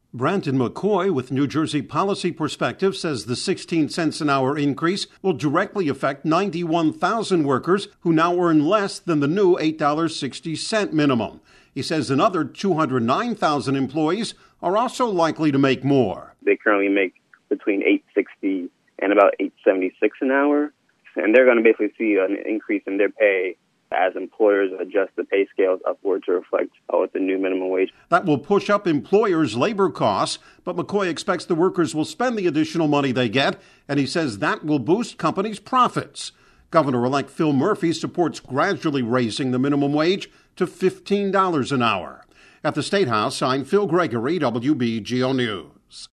Brandon McCoy with New Jersey Policy Perspective says the 16 cents an hour increase will directly affect 91,000 workers who now earn less than the new $8.60 minimum. He says another 209,000 employees are also likely to make more. They currently make between $8.60 and about $8.76 an hour, and they're going to basically see an increase in their pay as employers adjust the pay scales upward to reflect what the new minimum wage. That will push up employers' labor costs, but McCoy expects the workers will spend the additional money they get, and he says that will boost companies' profits. Governor-elect Phil Murphy supports gradually raising the minimum wage to $15 an hour. At the State House, I'm Phil Gregory, WBGO News.